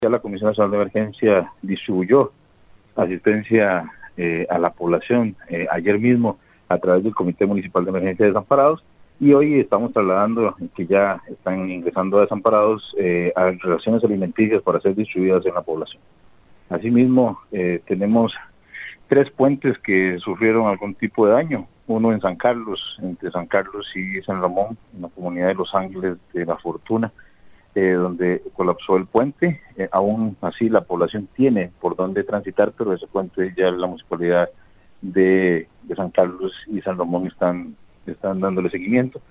Ya la Comisión Nacional de Emergencia distribuyó asistencia a la población ayer mismo a través del Comité Municipal de Emergencia de Desamparados, y hoy estamos trasladando que ya están ingresando a desamparados a raciones alimenticias para ser distribuidas en la población. Asimismo, tenemos 3 puentes que sufrieron algún tipo de daño, uno en San Carlos, entre San Carlos y San Ramón, en la comunidad de Los Ángeles de la Fortuna, donde colapsó el puente. Aún así la población tiene por dónde transitar, pero ese puente ya la municipalidad de San Carlos y San Ramón están dándole seguimiento.